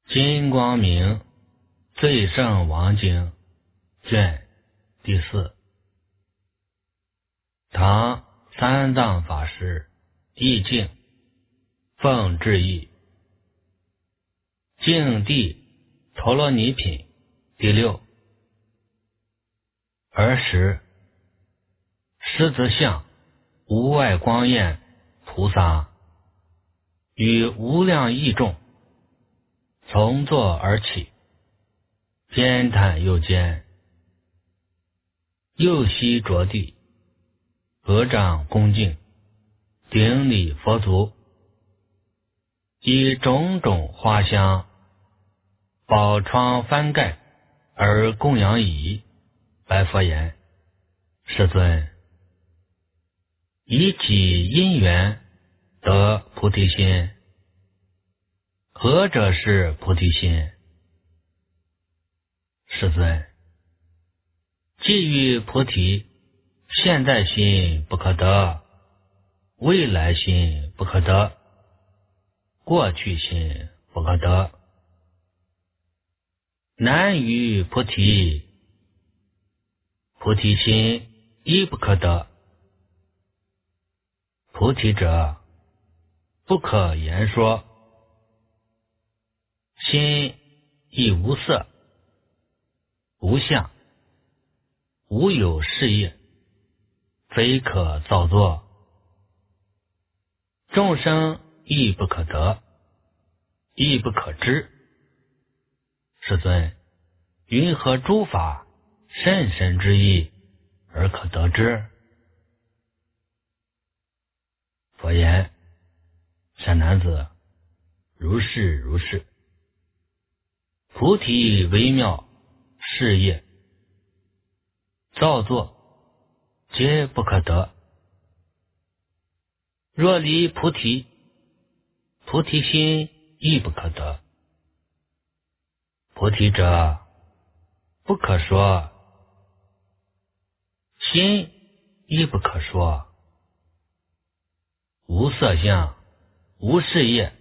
金光明最胜王经卷第四。唐三藏法师译经奉制译净地陀罗尼品第六。儿时狮子像无外光焰菩萨与无量义众从座而起，偏袒右肩，右膝着地，合掌恭敬，顶礼佛足，以种种花香宝窗翻盖而供养已，白佛言：世尊，以己因缘得菩提心，何者是菩提心？世尊，既欲菩提，现在心不可得，未来心不可得，过去心不可得。难于菩提，菩提心亦不可得。菩提者，不可言说，心亦无色，无相，无有事业，非可造作。众生亦不可得，亦不可知。世尊，云何诸法甚深之意而可得之？佛言：善男子，如是如是。菩提微妙事业造作，皆不可得。若离菩提，菩提心亦不可得。菩提者，不可说，心亦不可说，无色相，无事业，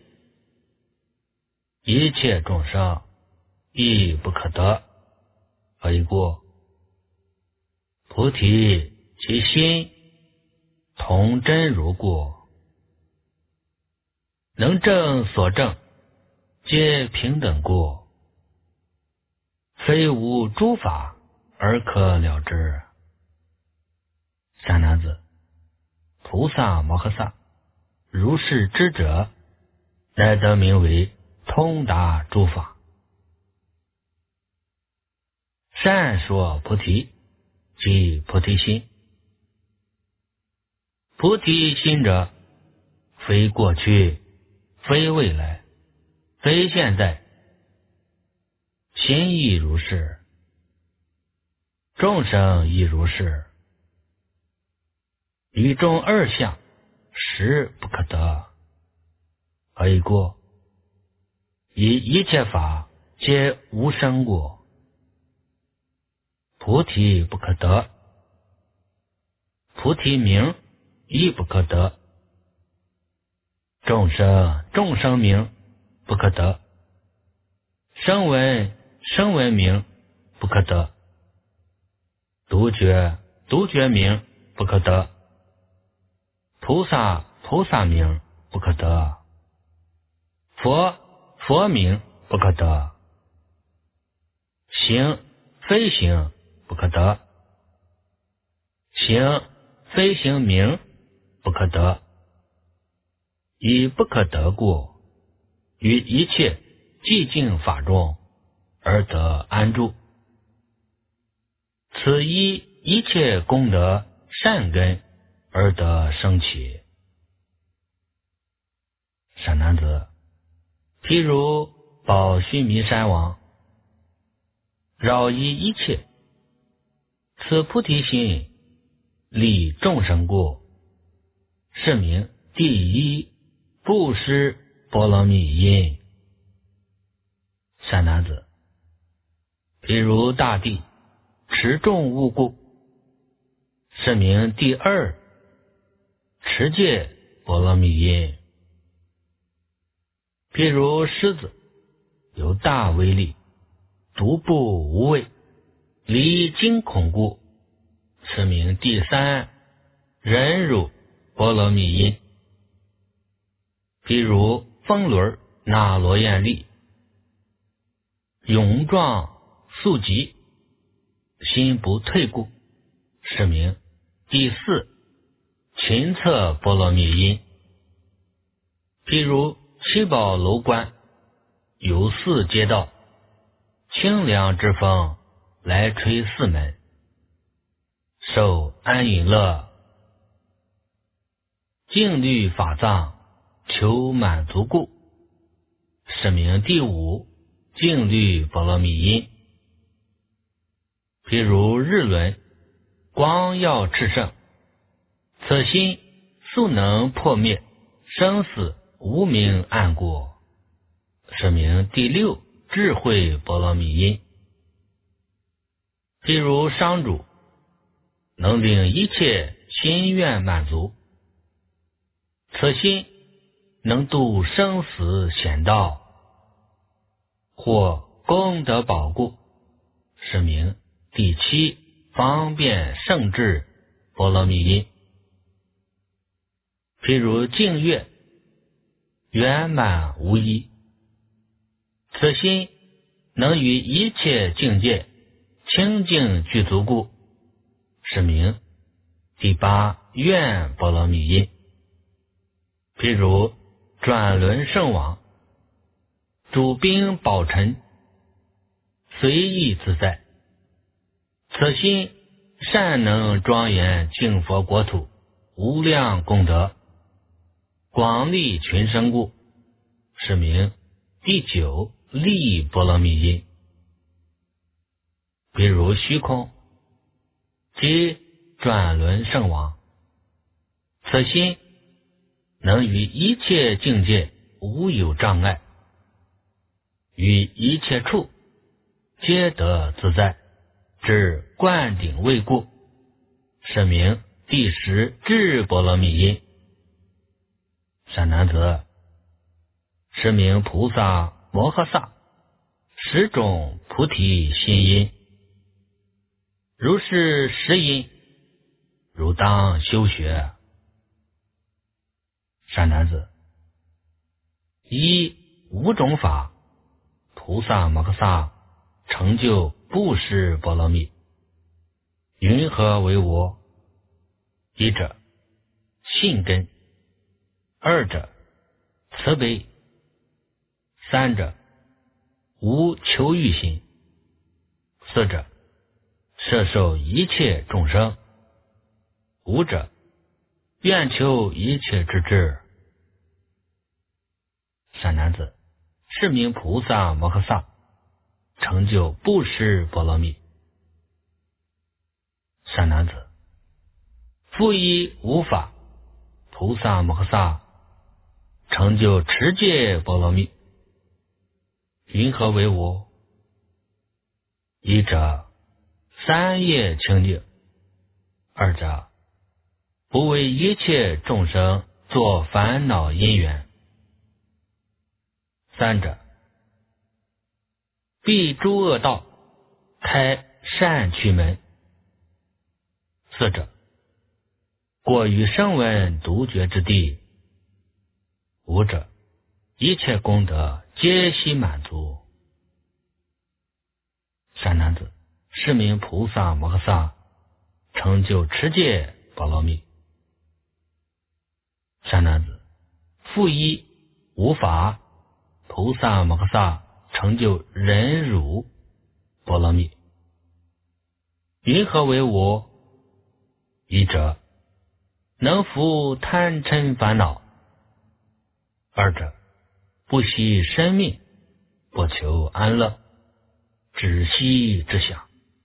一切众生亦不可得。何以故？菩提其心同真如故，能证所证，皆平等故，非无诸法而可了之。善男子，菩萨摩诃萨如是知者，乃得名为通达诸法，善说菩提，即菩提心。菩提心者，非过去，非未来，非现在，心亦如是，众生亦如是。于中二相，实不可得。何以故？以一切法皆无生故，菩提不可得，菩提名亦不可得，众生名不可得，声闻名不可得，独觉名不可得，菩萨名不可得，佛名不可得，行非行不可得，行非行名不可得。以不可得故，于一切寂静法中而得安住。此依一切功德善根而得生起。善男子，譬如宝须弥山王，饶益一切，此菩提心利众生故，是名第一布施波罗蜜因。善男子，譬如大地持众物故，是名第二持戒波罗蜜因。譬如狮子有大威力，独步无畏，离惊恐故，此名第三忍辱波罗蜜因。譬如风轮那罗焰力，勇壮速疾，心不退故，是名第四群策波罗蜜因。譬如七宝楼观，有四街道，清凉之风来吹四门，受安隐乐，静虑法藏，求满足故，是名第五静虑波罗蜜因。譬如日轮光耀炽盛，此心速能破灭生死无明暗故，是名第六智慧波罗蜜因。譬如商主能令一切心愿满足，此心能度生死险道，或功德宝故，是名第七方便胜智波罗蜜因。譬如净月圆满无一，此心能与一切境界清净具足故，是名第八愿波罗蜜因。譬如转轮圣王，主兵宝尘，随意自在，此心善能庄严净佛国土，无量功德，广利群生故，是名第九利波罗蜜因。比如虚空即转轮圣王，此心能与一切境界无有障碍，与一切处皆得自在，至灌顶位故，是名第十智波罗蜜因。善男子，是名菩萨摩诃萨十种菩提心因。如是十因，如当修学。善男子，依五种法，菩萨摩诃萨成就布施波罗蜜。云何为我？一者信根，二者慈悲，三者无求欲心，四者摄受一切众生，五者愿求一切之智。善男子，是名菩萨摩诃萨成就布施波罗蜜。善男子，复依无法，菩萨摩诃萨成就持戒波罗蜜。云何为无？一者三业清净，二者不为一切众生作烦恼因缘，三者避诸恶道，开善趣门，四者过于声闻独觉之地，五者一切功德皆悉满足。善男子，是名菩萨摩诃萨成就持戒波罗蜜。善男子，复依无法，菩萨摩诃萨成就忍辱波罗蜜。云何为我？一者能伏贪嗔烦恼，二者不惜生命，不求安乐，只惜之想，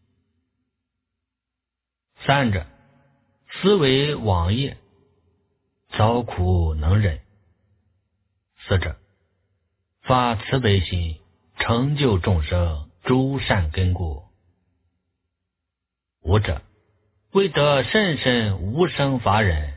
三者思维往业，遭苦能忍，四者发慈悲心，成就众生诸善根故，五者为得甚深无生法忍。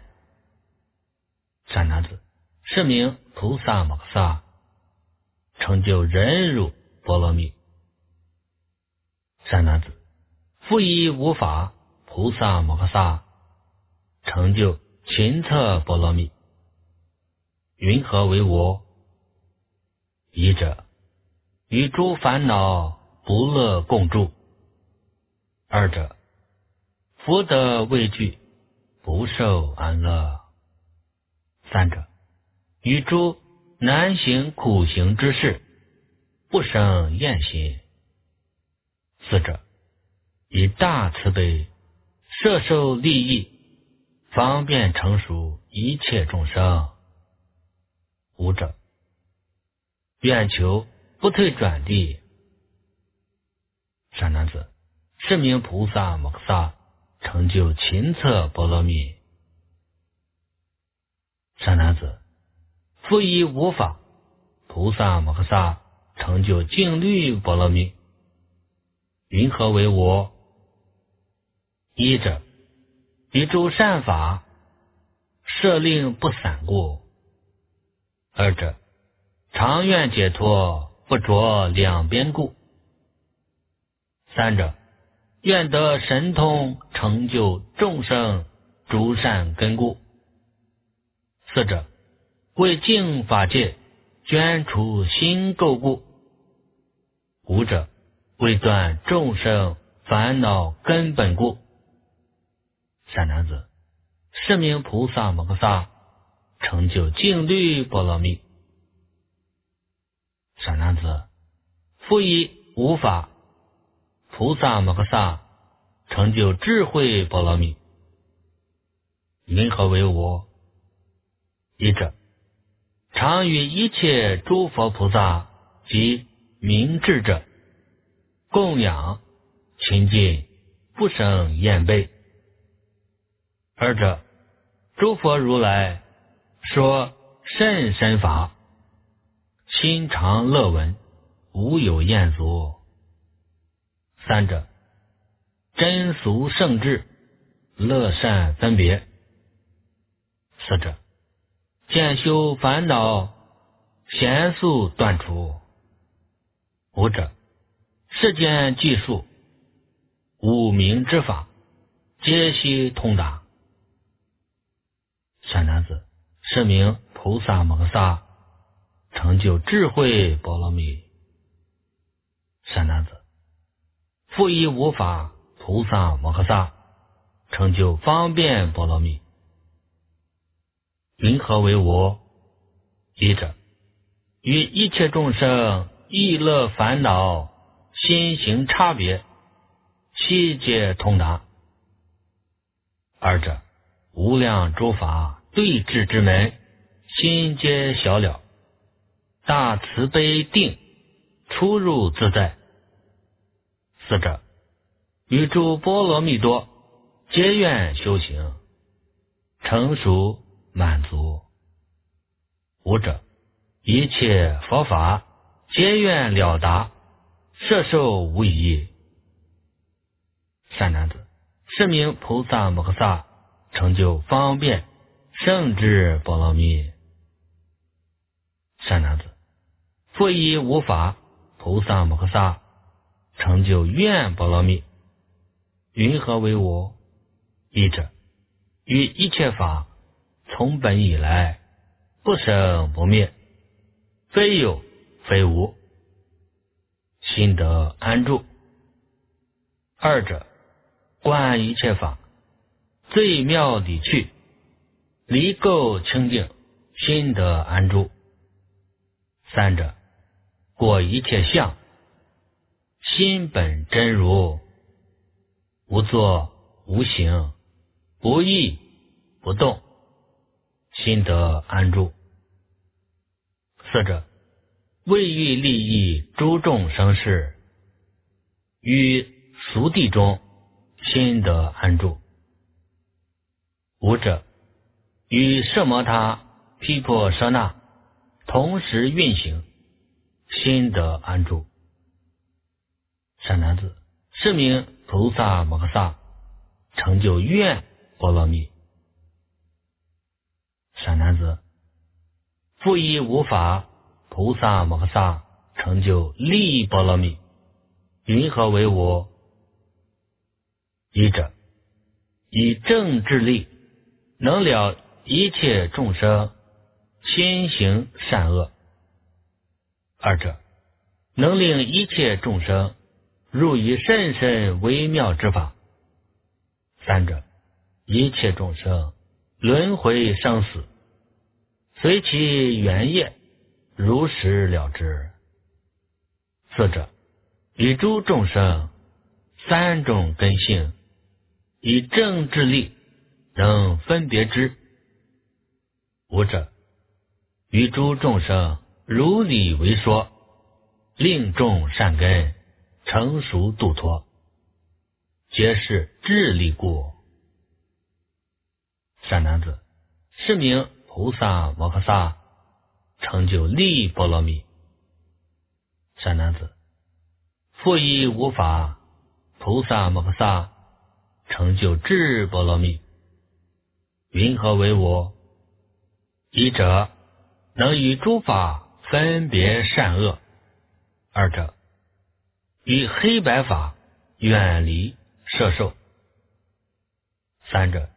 善男子，是名菩萨摩诃萨成就忍辱波罗蜜。善男子，复以无法菩萨摩诃萨成就勤策波罗蜜，云何为我？一者，与诸烦恼不乐共住；二者，福德畏惧，不受安乐；三者，与诸难行苦行之事，不生厌心；四者，以大慈悲摄受利益，方便成熟一切众生；五者，愿求不退转地。善男子，是名菩萨摩诃萨成就勤策波罗蜜。善男子，复以无法菩萨摩诃萨成就净律波罗蜜，云何为我？一者，于诸善法设令不散故；二者，常愿解脱不着两边故；三者，愿得神通成就众生诸善根故；四者，为净法界捐除心垢故；五者，为断众生烦恼根本故。善男子，是名菩萨摩诃萨成就净律波罗蜜。善男子，复以无法菩萨摩诃萨成就智慧波罗蜜，云何为我？一者，常与一切诸佛菩萨及明智者供养亲近，不生厌悲；二者，诸佛如来说甚深法，心常乐闻，无有厌足；三者，真俗圣智，乐善分别；四者，见修烦恼，贤速断除；五者，世间计数，无明之法，皆悉通达。善男子，是名菩萨摩诃萨成就智慧波罗蜜。善男子，复以无法菩萨摩诃萨成就方便波罗蜜，云何为我？一者，与一切众生意乐烦恼心行差别，悉皆通达；二者，无量诸法对治之门，心皆晓了，大慈悲定，出入自在；四者，与诸波罗蜜多，皆愿修行，成熟满足；五者，一切佛法皆愿了达，摄受无疑。善男子，是名菩萨摩诃萨成就方便圣智波罗蜜。善男子，复以无法菩萨摩诃萨成就愿波罗蜜，云何为我？一者，于一切法从本以来，不生不灭，非有非无，心得安住；二者，观一切法最妙理趣，离垢清净，心得安住；三者，过一切相，心本真如，无作无行，不异不动，心得安住；四者，为欲利益诸众生事，于俗地中心得安住；五者，与奢摩他毗婆舍那同时运行，心得安住。善男子，是名菩萨摩诃萨成就愿波罗蜜。善男子，复以无法菩萨摩诃萨成就利波罗蜜。云何为无？一者，以正智力能了一切众生心行善恶；二者，能令一切众生入于甚深微妙之法；三者，一切众生轮回生死，随其缘业如实了之；四者，以诸众生三种根性，以正智力能分别之；五者，于诸众生如理为说，令众善根成熟度脱，皆是智力故。善男子，是名菩萨摩诃萨成就利波罗蜜。善男子，复以无法菩萨摩诃萨成就智波罗蜜。云何为无？一者，能与诸法分别善恶；二者，与黑白法远离摄受；三者，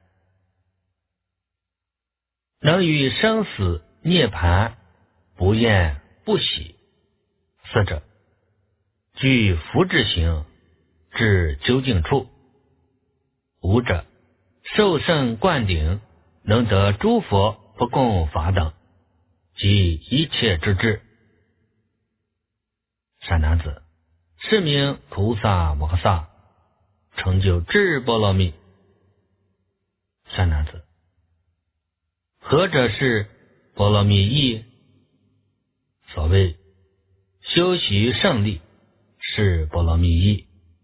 能与生死涅槃不厌不喜；四者，具福智行至究竟处；五者，受胜灌顶，能得诸佛不共法等及一切之智。善男子，是名菩萨摩诃萨成就智波罗蜜。善男子，何者是波罗蜜意？所谓修习胜利是波罗蜜意，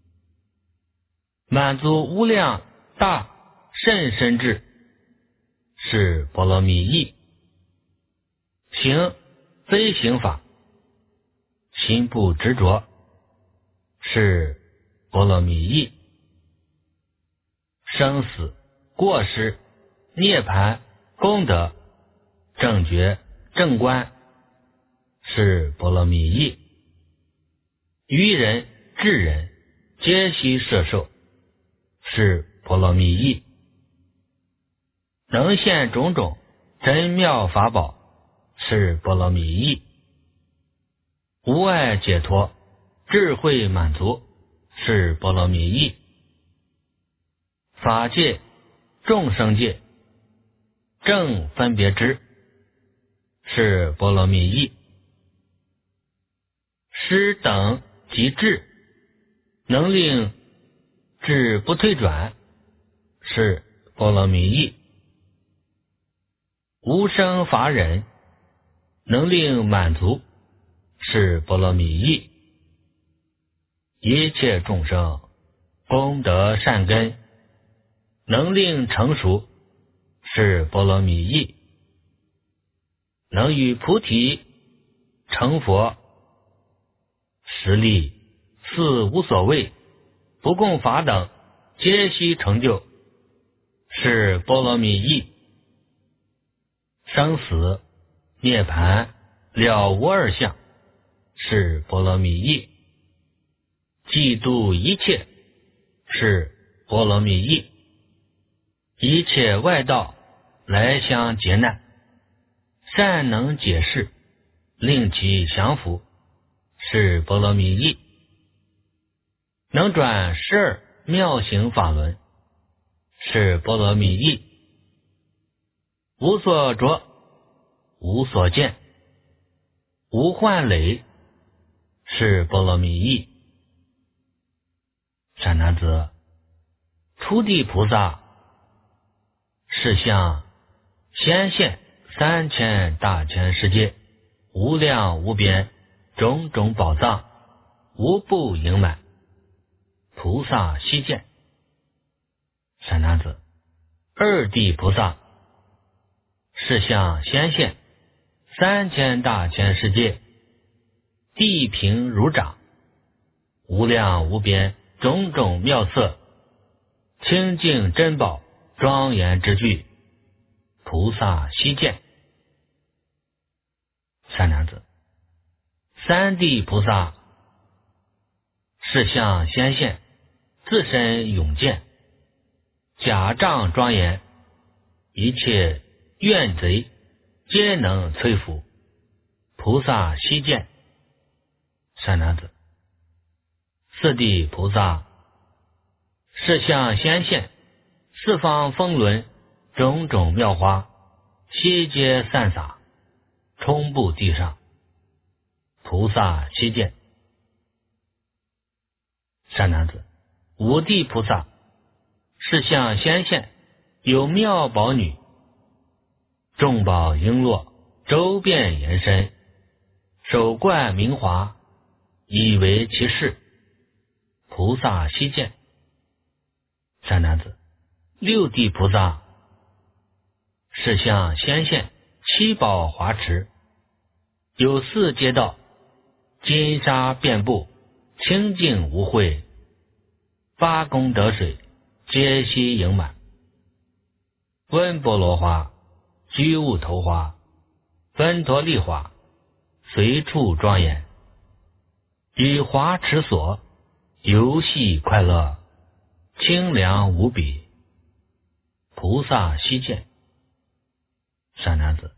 满足无量大甚深智是波罗蜜意，行非行法，心不执着是波罗蜜意，生死过失涅槃功德正觉正观是波罗蜜意，愚人智人皆悉摄受是波罗蜜意，能现种种真妙法宝是波罗蜜意，无碍解脱智慧满足是波罗蜜意，法界众生界正分别知是波罗蜜意，师等及智能令智不退转是波罗蜜意，无生法忍能令满足是波罗蜜意，一切众生功德善根能令成熟是波罗蜜意，能与菩提成佛实力四无所谓不共法等皆悉成就是波罗蜜意，生死涅槃了无二相是波罗蜜意，济度一切是波罗蜜意，一切外道来相劫难，善能解释令其降伏是波罗蜜意，能转12妙行法轮是波罗蜜意，无所着无所见无幻累是波罗蜜意。善男子，初地菩萨是向显现3000大千世界无量无边种种宝藏无不盈满，菩萨悉见。善男子，二地菩萨是向显现3000大千世界地平如掌无量无边种种妙色清净珍宝庄严之具，菩萨悉见。善男子， 三地菩萨是相显现，自身勇健，甲仗庄严，一切怨贼皆能摧伏。菩萨悉见。善男子，四地菩萨是相显现，四方风轮，种种妙花，悉皆散洒，充布地上。菩萨悉见。善男子，五地菩萨是相显现，有妙宝女，众宝璎珞，周遍延伸，手冠明华，以为其事。菩萨悉见。善男子，六地菩萨是相显现，七宝华池，有四街道，金沙遍布，清净无秽，八功德水皆悉盈满。温波罗花、居物头花、芬陀利花，随处庄严，与华池所游戏快乐，清凉无比。菩萨悉见。善男子，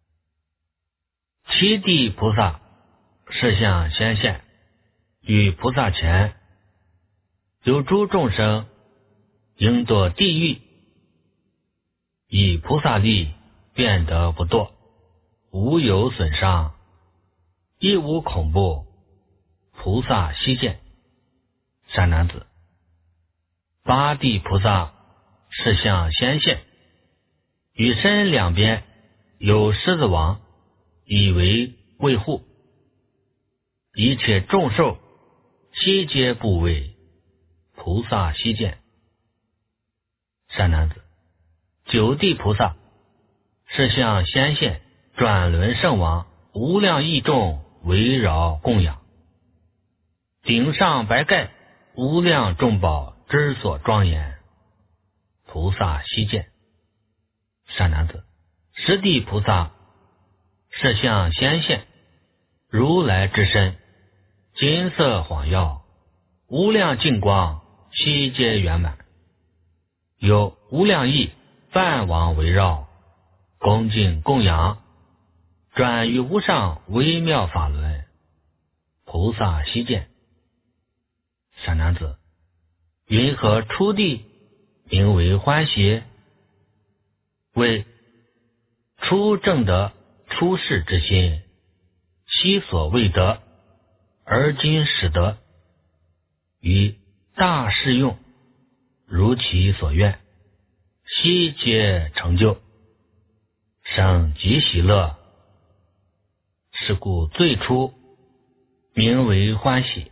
七地菩萨是相显现，于菩萨前，有诸众生应堕地狱，以菩萨力变得不堕，无有损伤，亦无恐怖。菩萨悉见。善男子，八地菩萨是相显现，与身两边有狮子王，以为卫护，一切众兽悉皆怖畏。菩萨悉见。善男子，九地菩萨是相显现，转轮圣王，无量义众围绕供养，顶上白盖，无量众宝之所庄严。菩萨悉见。善男子，十地菩萨是相显现，如来之身，金色晃耀，无量净光悉皆圆满，有无量义梵王围绕，恭敬供养，转于无上微妙法轮。菩萨悉见。善男子，云何初地名为欢喜？为初证得出世之心，昔所未得，而今始得，于大适用，如其所愿，悉皆成就，生极喜乐。是故最初名为欢喜。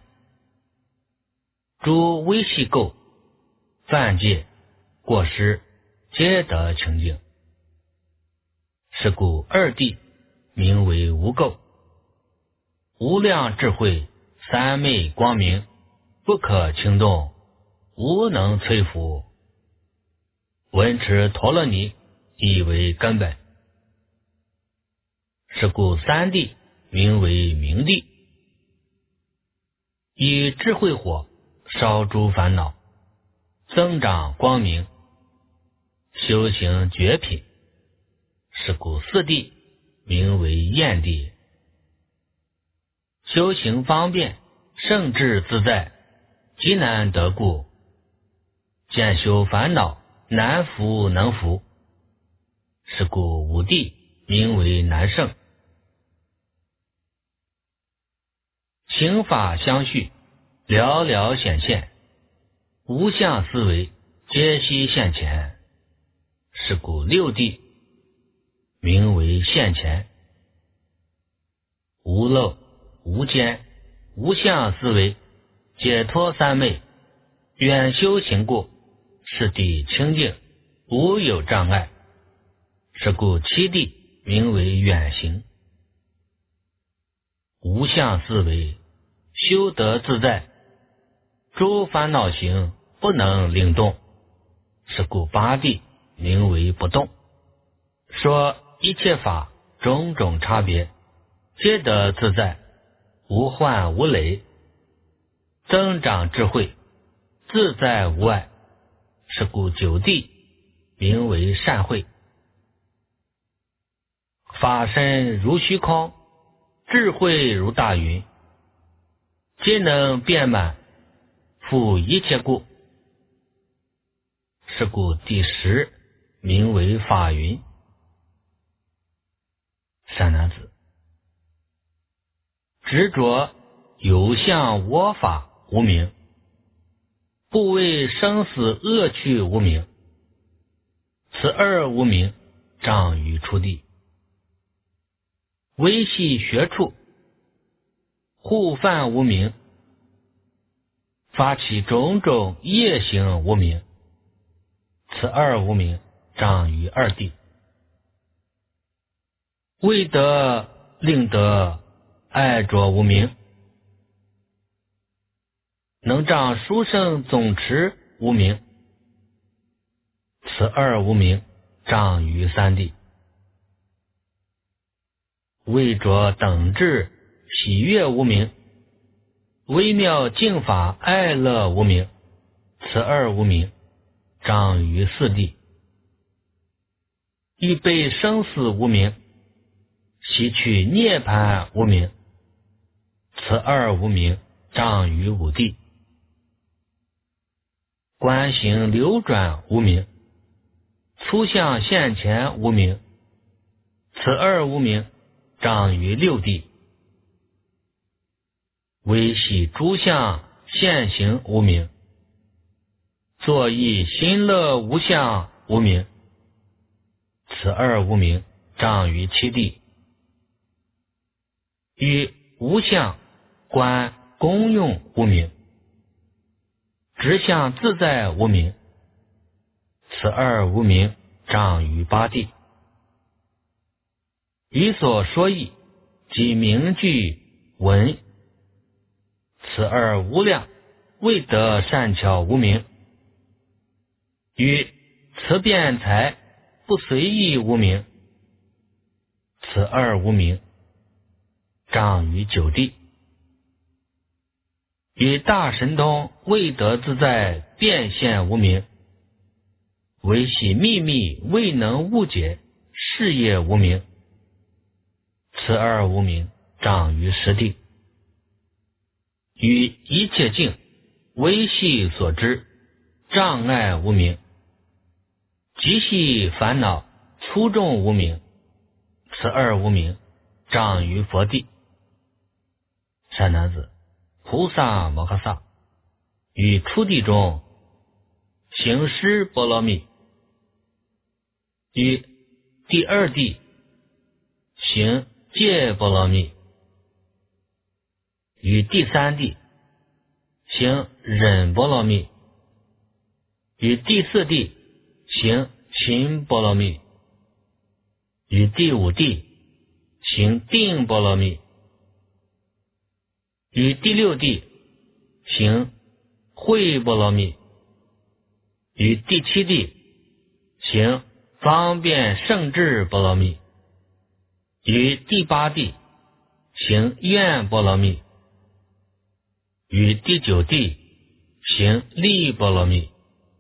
诸微细垢、犯戒、过失，皆得清净。是故二地名为无垢。无量智慧，三昧光明，不可轻动，无能摧伏。闻持陀罗尼以为根本。是故三地名为明地。以智慧火烧诸烦恼，增长光明，修行绝品。是故四地名为焰地。修行方便，圣智自在，极难得故，见修烦恼，难伏能伏。是故五地名为难胜。情法相续，寥寥显现，无相思维，皆悉现前。是故六地名为现前。无漏、无间、无相思维，解脱三昧，远修行故，是地清净，无有障碍。是故七地名为远行。无相思维，修得自在，诸烦恼行不能令动。是故八地名为不动。说一切法种种差别，皆得自在， 无患无累，增长智慧，自在无碍。是故九地名为善慧。法身如虚空，智慧如大云，皆能遍满，覆一切故。是故第10名为法云。善男子，执着有相我法无明，不为生死恶趣无明，此二无明障于初地。微细学处，互犯无明，发起种种业行无明，此二无明障于二地。未得令得爱着无明，能障殊胜总持无明，此二无明障于三地。未着等至喜悦无明，微妙净法爱乐无明，此二无明障于四地。欲被生死无明，悉取涅槃无明，此二无明障于五地。观行流转无明，粗相现前无明，此二无明障于六地。微细诸相现行无明，作意心乐无相无明，此二无明障于七地。与无相观功用无明，直相自在无明，此二无明障于八地。与所说义即名句文，此二无量未得善巧无明。与辞辩才不随意无明，此二无明障于九地。与大神通未得自在变现无明，唯系秘密未能悟解事业无明，此二无明障于十地。与一切境微细所知障碍无明，极细烦恼粗重无明，此二无明障于佛地。善男子，菩萨摩诃萨于初地中行施波罗蜜，于第二地行戒波罗蜜，于第三地行忍波罗蜜，于第四地行勤波罗蜜，于第五地行定波罗蜜，于第六地行慧波罗蜜，于第七地行方便胜智波罗蜜，于第八地行愿波罗蜜，于第九地行利波罗蜜，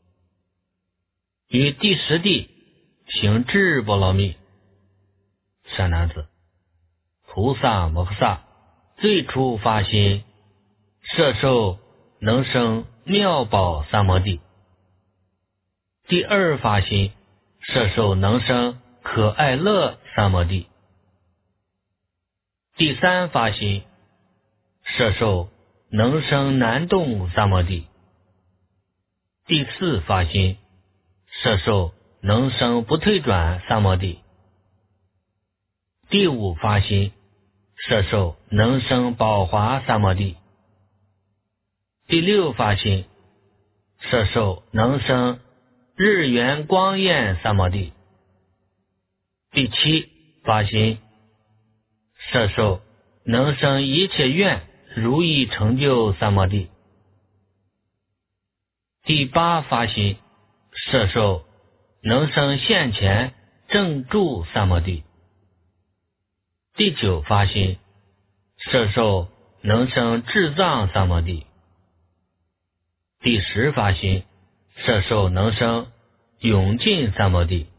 于第10地行智波罗蜜。善男子，菩萨摩诃萨最初发心摄受能生妙宝三摩地，第二发心摄受能生可爱乐三摩地，第三发心摄受能生难动三摩地，第四发心摄受能生不退转三摩地，第五发心摄受能生宝华三摩地，第六发心摄受能生日元光焰三摩地，第七发心摄受能生一切愿如意成就三摩地，第八发心摄受能生现前正住三摩地，第九发心摄受能生智藏三摩地。第十发心，摄受能生永尽三摩地。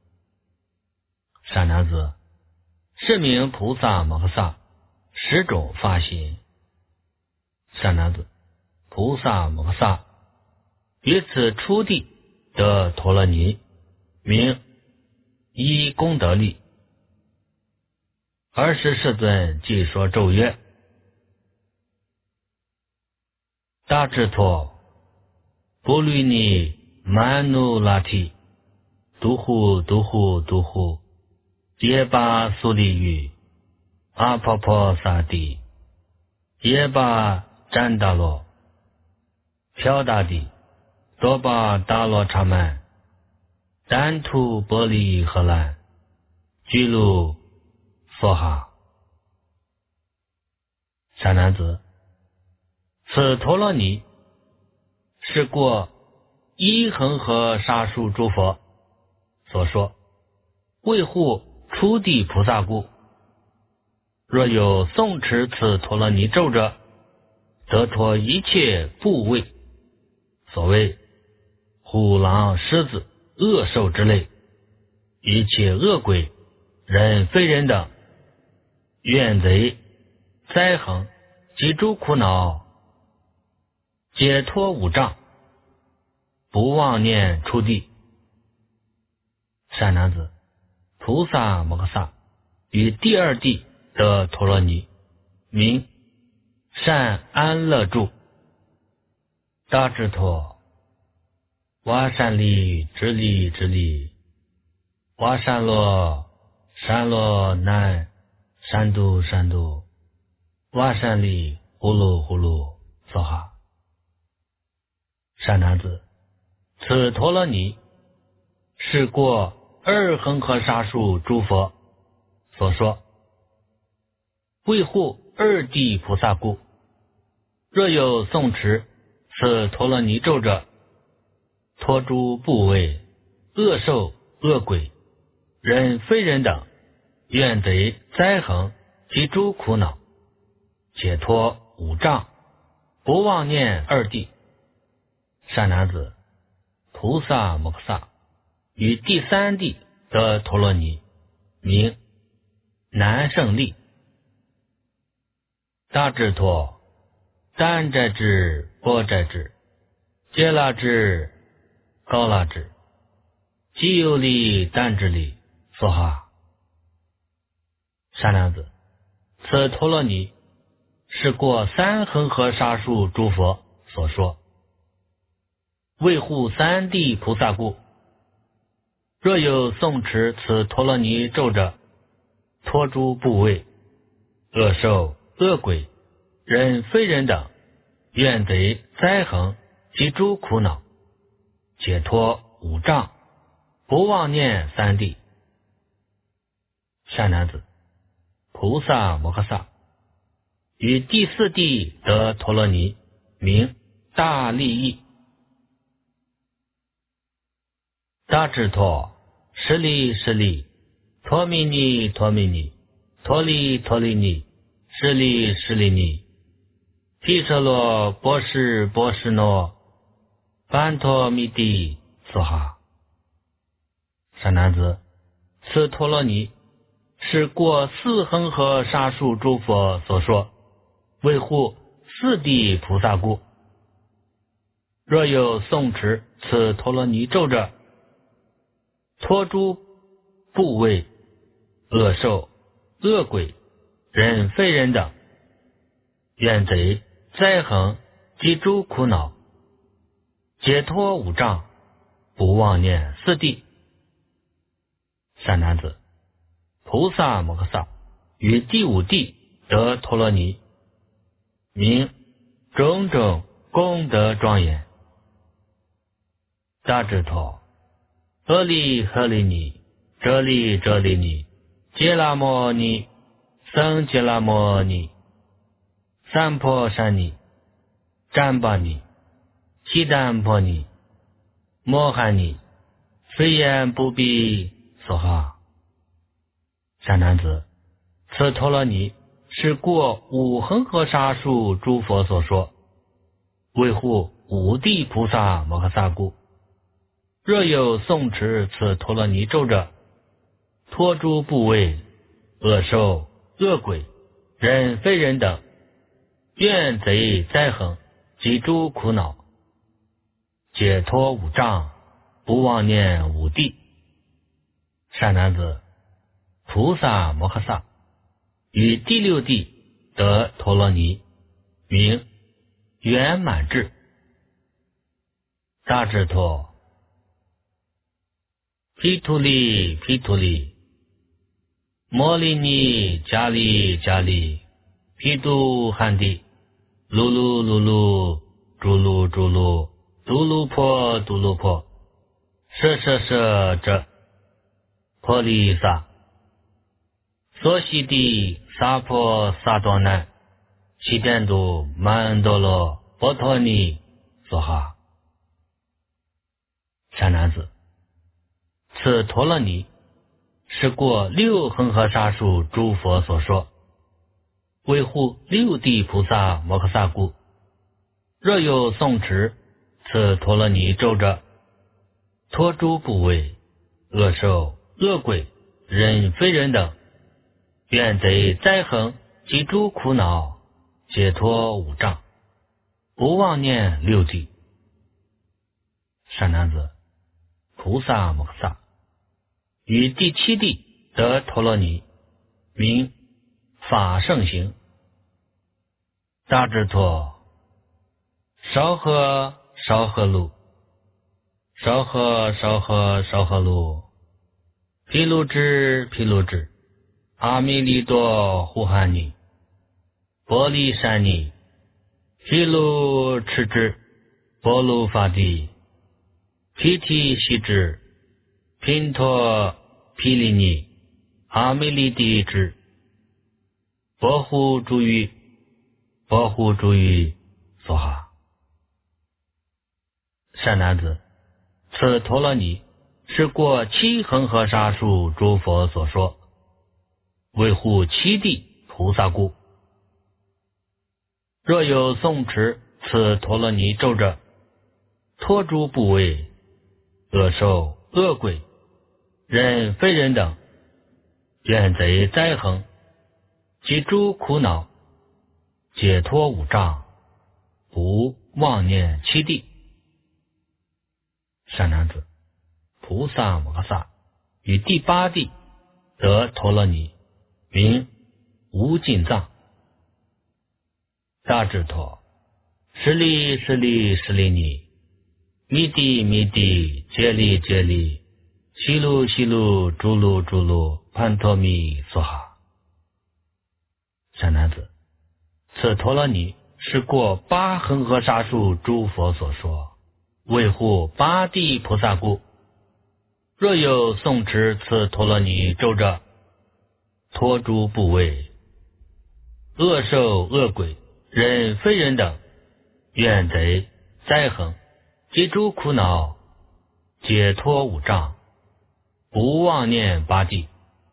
善男子，是名菩萨摩诃萨十种发心。善男子，菩萨摩诃萨于此初地得陀罗尼，名依功德力。尔时世尊即说咒曰：大智陀波律尼曼努拉提独呼独呼独呼耶巴苏利于阿婆婆萨地耶巴占达罗飘达地多巴达罗查曼丹图波利荷兰居鲁娑哈。善男子，此陀罗尼是过一恒河沙数诸佛所说，为护初地菩萨故。若有诵持此陀罗尼咒者，得脱一切怖畏，所谓虎狼狮子恶兽之类，一切恶鬼人非人等，怨贼灾横及诸苦恼，解脱五障，不妄念初地。善男子，菩萨摩诃萨于第二地得陀罗尼，名善安乐住。大智陀瓦善利直利直利瓦善罗善罗南善度善度瓦善利呼噜呼噜娑哈。善男子，此陀罗尼是过二恒河沙数诸佛所说，为护二地菩萨故。若有诵持此陀罗尼咒者，脱诸怖畏、恶兽、恶鬼、人非人等、怨贼、灾横及诸苦恼，解脱五障，不妄念二地。善男子，菩萨摩诃萨于第三地得陀罗尼，名南胜利。大智陀丹斋智波斋智揭拉智高拉智基有利丹智利娑哈。善男子，此陀罗尼是过三恒河沙数诸佛所说，为护三地菩萨故。若有诵持此陀罗尼咒者，脱诸怖畏、恶兽、恶鬼、人非人等、怨贼、灾横及诸苦恼，解脱五障，不妄念三地。善男子，菩萨摩诃萨于第四地得陀罗尼，名大利益。大智陀十利十利陀弥尼陀弥尼陀利陀利尼十利十利尼毗舍罗波什波什诺班陀弥地娑哈。善男子，此陀罗尼是过四恒河沙数诸佛所说，为护四地菩萨故。若有诵持此陀罗尼咒者，脱诸怖畏、恶兽、恶鬼、人非人等、怨贼、灾横及诸苦恼，解脱五障，不妄念四地。善男子，菩萨摩诃萨于第五地得陀罗尼，名种种功德庄严。大智陀何利何利尼遮利遮利尼揭拉摩尼僧揭拉摩尼三婆山尼占巴尼悉丹婆尼摩罕尼非言不必娑哈。善男子，此陀罗尼是过五恒河沙数诸佛所说，维护五地菩萨摩诃萨故。若有诵持此陀罗尼咒者，脱诸怖畏、恶兽、恶鬼、人非人等，怨贼灾横及诸苦恼，解脱五障，不妄念五地。善男子，菩萨摩诃萨于第六地得陀罗尼，名圆满智。大智陀，毗荼利毗荼利，摩利尼迦利迦利，毗度汉地，噜噜噜噜，诸噜诸噜，嘟噜婆嘟噜婆，舍舍舍者，婆利萨，娑悉地萨婆萨多难，悉텐都曼多罗波陀尼娑哈。善男子，此陀罗尼是过六恒河沙数诸佛所说，维护六地菩萨摩诃萨故。若有诵持此陀罗尼咒者，脱诸怖畏、恶兽、恶鬼、人非人等，怨贼灾横及诸苦恼，解脱五障，不妄念六地。善男子，菩萨摩诃萨于第七地得陀罗尼，名法胜行。大智陀，少呵少呵卢，少呵少呵少呵卢，毗卢支毗卢支，阿弥利多呼哈尼，波利山尼，毗卢持支，波卢法地，毗提悉支，频陀毗利尼，阿弥利地支，波呼诸于，波呼诸于娑哈。善男子，此陀罗尼是过七恒河沙数诸佛所说，维护七地菩萨故。若有诵持此陀罗尼咒者，脱诸怖畏、恶兽、恶鬼、人非人等，怨贼灾横及诸苦恼，解脱五障，不妄念七地。善男子，菩萨摩诃萨于第八地得陀罗尼，名无尽藏。大智陀，舍利舍利舍利尼，弥地弥地，揭利揭利，悉卢悉卢，诸卢诸卢，盘陀弥娑哈。善男子，此陀罗尼是过八恒河沙数诸佛所说，维护八地菩萨故。若有诵持此陀罗尼咒者，脱诸怖畏、恶兽、恶鬼、人非人等，怨贼灾横及诸苦恼，解脱五障，不妄念八地。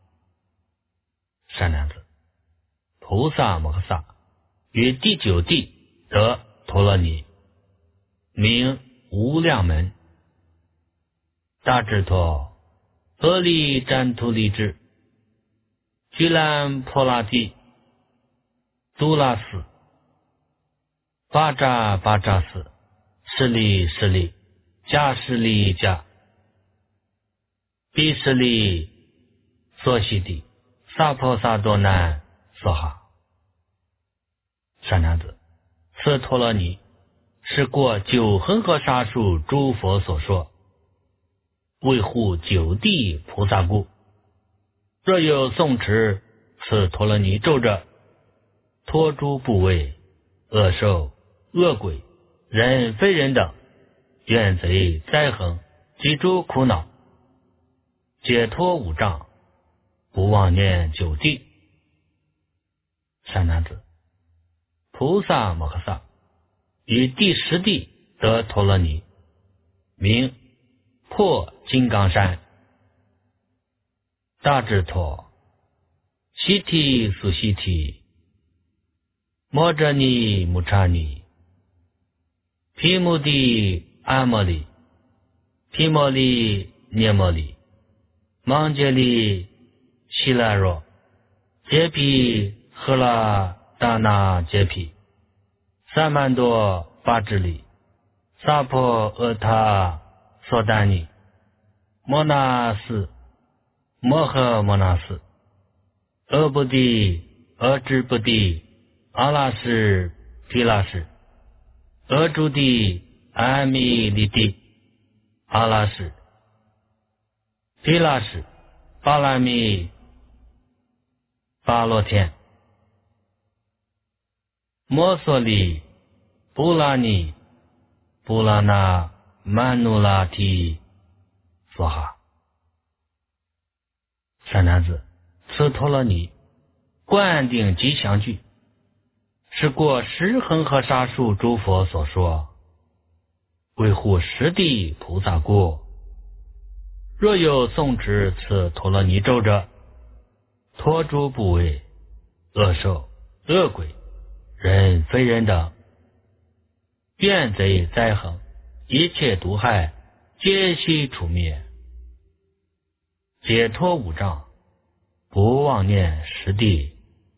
善男子，菩萨摩诃萨于第九地得陀罗尼，名无量门。大智陀，阿利旃荼利支，居兰婆拉帝，都拉斯，巴扎巴扎斯，舍利舍利，迦舍利迦，毗舍利，娑悉地，萨婆萨多难娑哈。善男子，此陀罗尼是过九恒河沙数诸佛所说，维护九地菩萨故。若有诵持此陀罗尼咒者，脱诸怖畏、恶兽、恶鬼、人非人等，怨贼灾横及诸苦恼，解脱五障，不妄念九地。善男子，菩萨摩诃萨于第十地得陀罗尼，名破金刚山。大智陀，悉提苏悉提， 摩诃尼穆刹尼，毗牟地阿摩利，毗摩利涅摩利，芒杰利希拉若，杰毗赫拉达那杰毗，萨曼多巴智利，萨婆阿他索达尼，摩那斯，摩诃摩那斯，阿布地，阿支布地，阿拉什毗拉什，阿朱地，阿弥利地，阿拉什毗拉什，巴拉米巴罗天，摩梭利布拉尼布拉那曼努拉提娑哈。善男子，此陀罗尼灌顶吉祥句，是过十恒河沙数诸佛所说，维护十地菩萨故。若有诵持此陀罗尼咒者，脱诸部位、恶兽、恶鬼、人非人等，怨贼灾横，一切毒害，皆悉除灭，解脱五障，不妄念十地。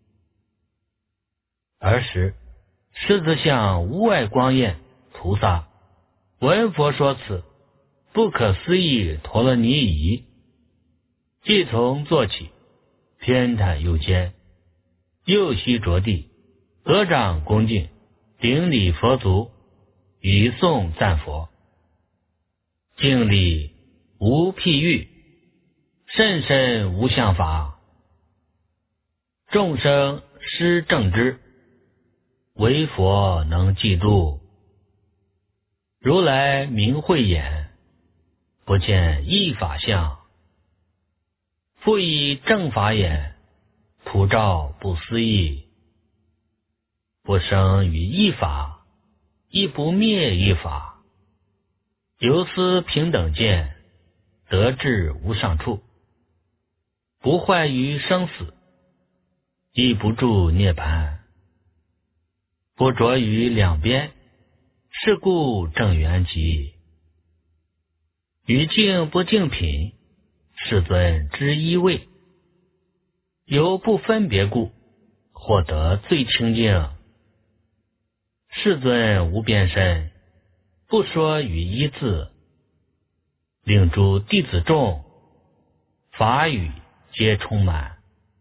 尔时，狮子像无碍光焰菩萨闻佛说此不可思议陀罗尼仪，即从坐起，偏袒右肩，右膝着地，合掌恭敬，顶礼佛足，语诵赞佛，敬礼无譬喻，甚深无相法，众生施正知，唯佛能济度。如来明慧眼，不见异法相，复以正法眼，普照不思议，不生于一法，亦不灭一法，由思平等见，得至无上处，不坏于生死，亦不住涅槃，不着于两边，是故正圆寂。于净不净品，世尊之一位，由不分别故，获得最清净。世尊无边身，不说于一字，令诸弟子众，法语皆充满。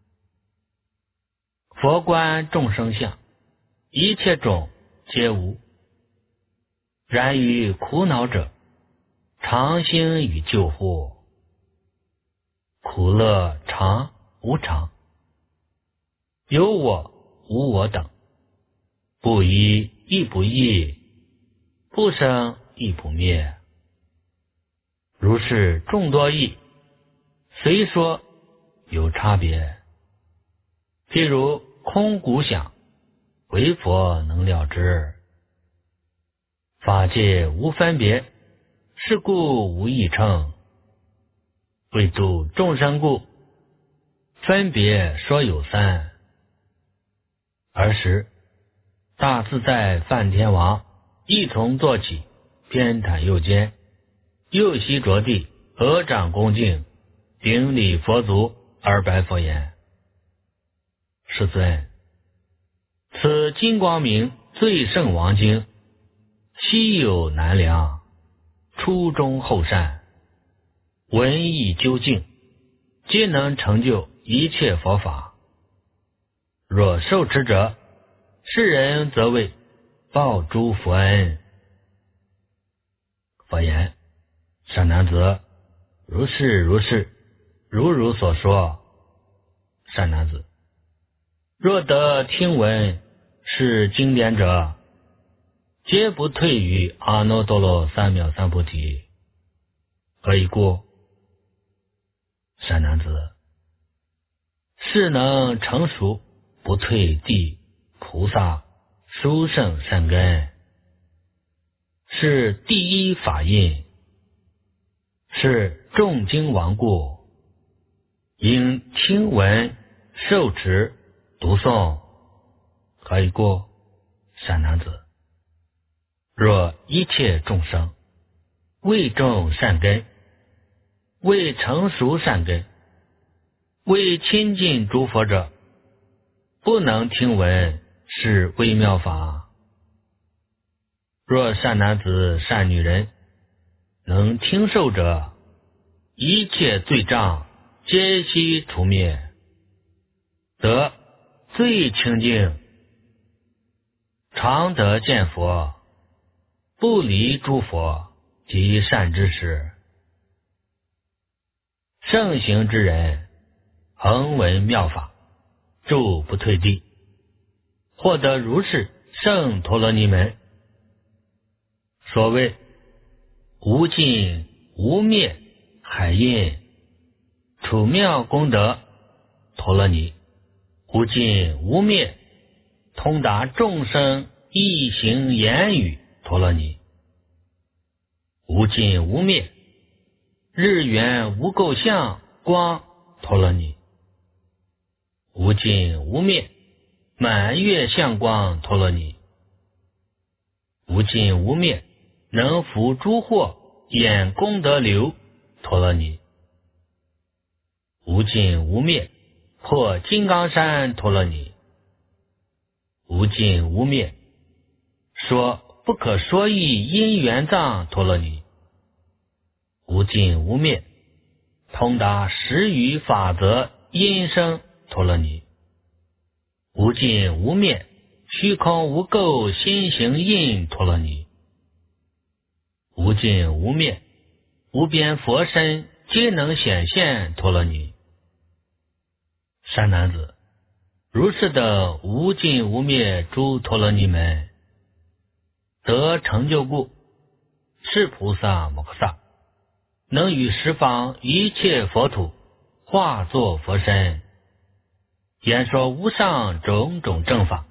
佛观众生相，一切种皆无。然于苦恼者，常兴与救护。苦乐常无常，有我无我等，不一亦不异，不生亦不灭。如是众多义，虽说有差别。譬如空谷想，唯佛能了之。法界无分别，是故无异称。为度众生故，分别说有三。尔时，大自在梵天王一从坐起，偏袒右肩，右膝着地，合掌恭敬，顶礼佛足，而白佛言：世尊，此金光明最胜王经，稀有难量，初中后善，文义究竟，皆能成就一切佛法。若受持者，世人则为报诸佛恩。佛言：善男子，如是如是，如所说。善男子，若得听闻是经典者，皆不退于阿耨多罗三藐三菩提。何以故？善男子，是能成熟不退地菩萨殊胜善根，是第一法印，是众经王故，应听闻受持读诵。 何以故？善男子，若一切众生未种善根，未成熟善根，未亲近诸佛者，不能听闻是微妙法。若善男子善女人能听受者，一切罪障皆悉除灭，得最清净，常得见佛，不离诸佛及善知识。圣行之人恒闻妙法，住不退地，获得如是圣陀罗尼门。所谓无尽无灭海印处妙功德陀罗尼，无尽无灭通达众生意行言语陀罗尼，无尽无灭日圆无垢相光陀罗尼，无尽无灭满月相光陀罗尼，无尽无灭能伏诸惑演功德流陀罗尼，无尽无灭破金刚山陀罗尼，无尽无灭说不可说义因缘藏陀罗尼，无尽无灭通达十余法则因生陀罗尼，无尽无灭虚空无垢心行印陀罗尼，无尽无灭无边佛身皆能显现陀罗尼。善男子，如是的无尽无灭诸陀罗尼门，得成就故，是菩萨摩诃萨能与十方一切佛土化作佛身，演说无上种种正法，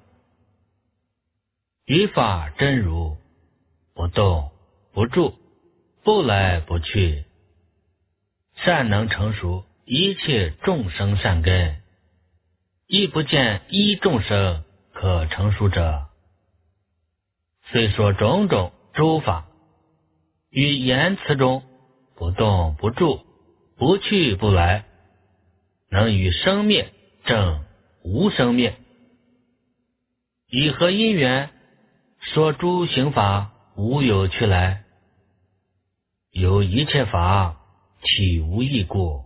于法真如，不动不住，不来不去，善能成熟一切众生善根，亦不见一众生可成熟者。虽说种种诸法，于言辞中不动不住，不去不来，能与生灭证无生灭。以何因缘说诸行法无有去来？由一切法体无异故。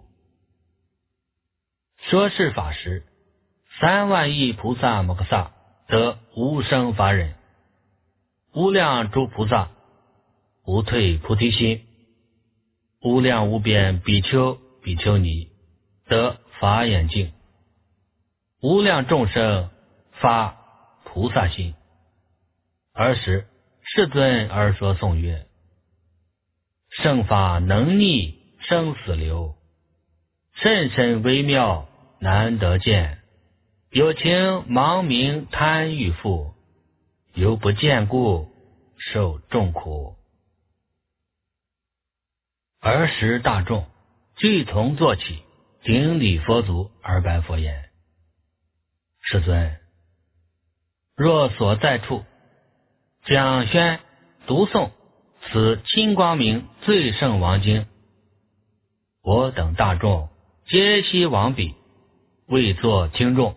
说是法时，3万亿菩萨摩诃萨得无生法忍，无量诸菩萨无退菩提心，无量无边比丘比丘尼得法眼净，无量众生发菩萨心。尔时世尊而说颂曰：圣法能逆生死流，甚深微妙难得见，有情盲明贪欲富，犹不见故受众苦。尔时大众俱同坐起，顶礼佛足而白佛言：世尊，若所在处讲宣读诵此金光明最胜王经，我等大众皆悉往彼，为作听众。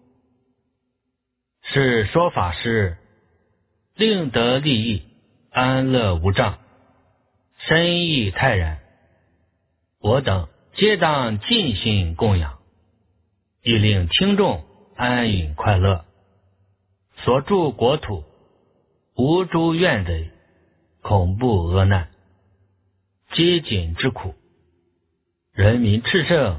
是说法师令得利益，安乐无障，深意泰然，我等皆当尽心供养，亦令听众安隐快乐。所住国土无诸怨贼，恐怖恶难，饥馑之苦，人民炽盛。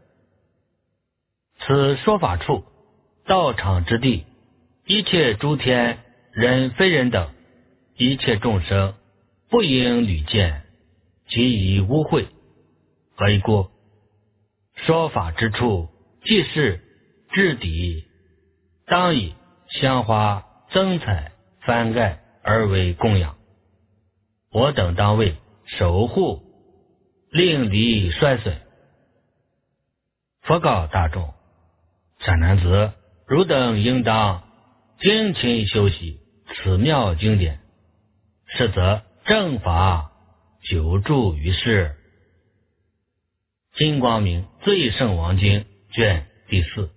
此说法处道场之地，一切诸天人非人等，一切众生不应屡见，即以污秽。何以故？说法之处，即是至底，当以香花增彩翻盖而为供养。我等当为守护，令离衰损。佛告大众：善男子，汝等应当精勤修习此妙经典，实则正法久住于世。金光明最胜王经卷第4。